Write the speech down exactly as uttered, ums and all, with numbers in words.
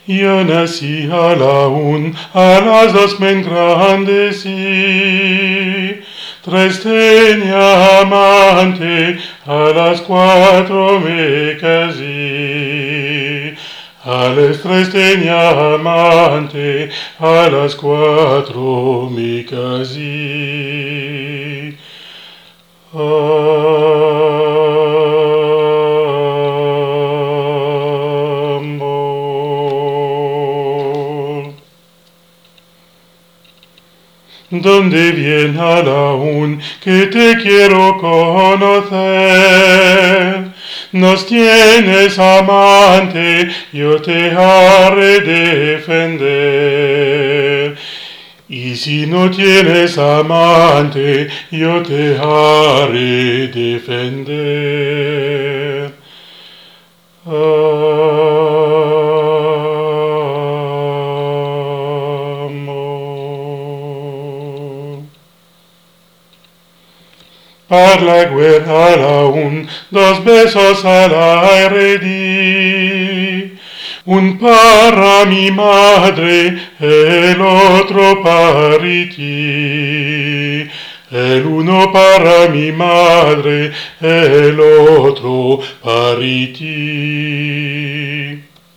Yo nací a la un, a las dos me engrandecí. Tres tenía amante, a las cuatro me casé. A las tres tenía amante, a las cuatro me casé. Amor. ¿Dónde viene a la un que te quiero conocer? Nos tienes amante, yo te haré defender. Y si no tienes amante, yo te haré defender. Amor. Per la guerra la un, dos besos al aire di. Un para mi madre, el otro para ti. El uno para mi madre, el otro para ti.